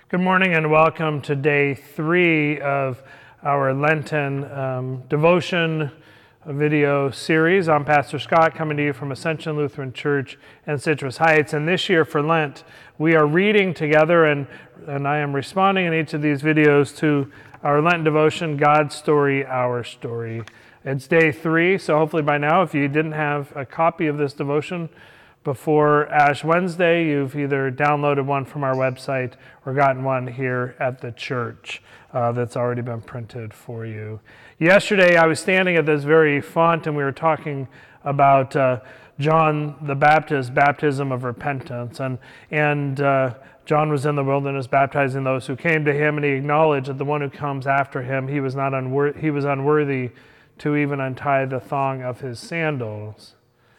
Good morning and welcome to day 3 of our Lenten devotion video series. I'm Pastor Scott, coming to you from Ascension Lutheran Church in Citrus Heights. And this year for Lent, we are reading together, and I am responding in each of these videos to our Lenten devotion, God's Story, Our Story. It's day 3, so hopefully by now, if you didn't have a copy of this devotion before Ash Wednesday, you've either downloaded one from our website or gotten one here at the church that's already been printed for you. Yesterday, I was standing at this very font and we were talking about John the Baptist's baptism of repentance. And John was in the wilderness baptizing those who came to him, and he acknowledged that the one who comes after him, he was unworthy to even untie the thong of his sandals.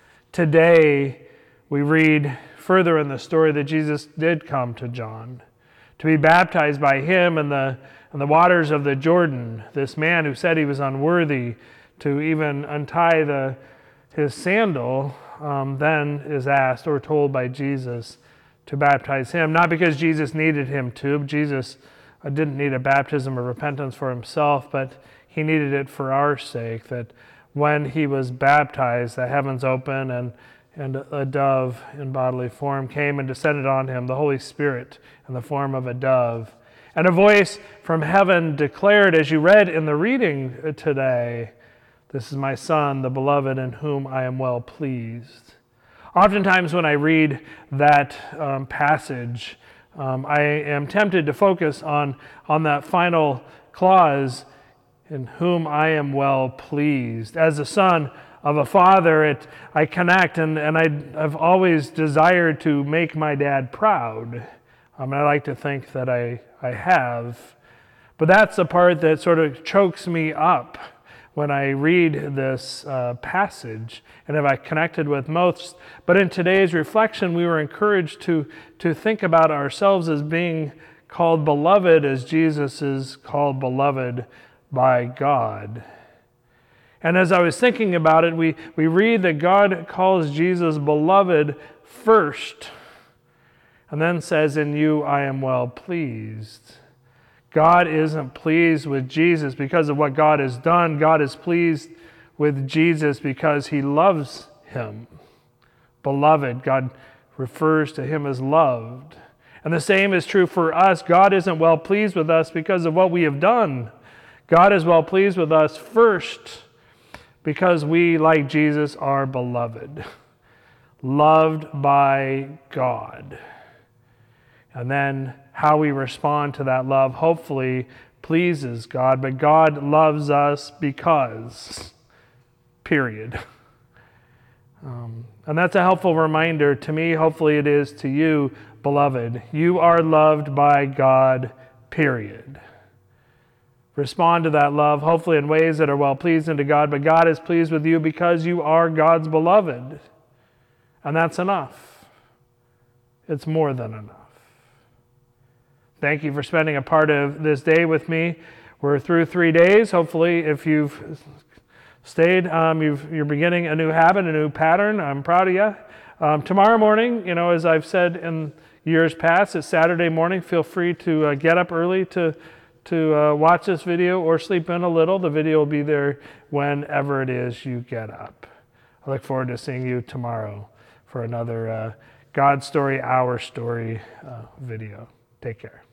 Today, we read further in the story that Jesus did come to John to be baptized by him in the waters of the Jordan. This man who said he was unworthy to even untie his sandal then is asked or told by Jesus to baptize him. Not because Jesus needed him to. Jesus didn't need a baptism of repentance for himself, but he needed it for our sake, that when he was baptized, the heavens opened and a dove in bodily form came and descended on him, the Holy Spirit in the form of a dove. And a voice from heaven declared, as you read in the reading today, "This is my Son, the beloved, in whom I am well pleased." Oftentimes when I read that passage, I am tempted to focus on that final clause, "in whom I am well pleased." As a son of a father, I connect, and I've always desired to make my dad proud. I like to think that I have. But that's the part that sort of chokes me up when I read this passage, and have I connected with most. But in today's reflection, we were encouraged to think about ourselves as being called beloved, as Jesus is called beloved by God. And as I was thinking about it, we read that God calls Jesus beloved first, and then says, "In you I am well pleased." God isn't pleased with Jesus because of what God has done. God is pleased with Jesus because he loves him. Beloved, God refers to him as loved. And the same is true for us. God isn't well pleased with us because of what we have done. God is well pleased with us first because we, like Jesus, are beloved, loved by God. And then how we respond to that love hopefully pleases God, but God loves us because, period. And that's a helpful reminder to me. Hopefully it is to you, beloved. You are loved by God, period. Respond to that love, hopefully in ways that are well-pleasing to God, but God is pleased with you because you are God's beloved. And that's enough. It's more than enough. Thank you for spending a part of this day with me. We're through 3 days. Hopefully, if you've stayed, you're beginning a new habit, a new pattern. I'm proud of you. Tomorrow morning, as I've said in years past, it's Saturday morning. Feel free to get up early to watch this video or sleep in a little. The video will be there whenever it is you get up. I look forward to seeing you tomorrow for another God's Story, Our Story video. Take care.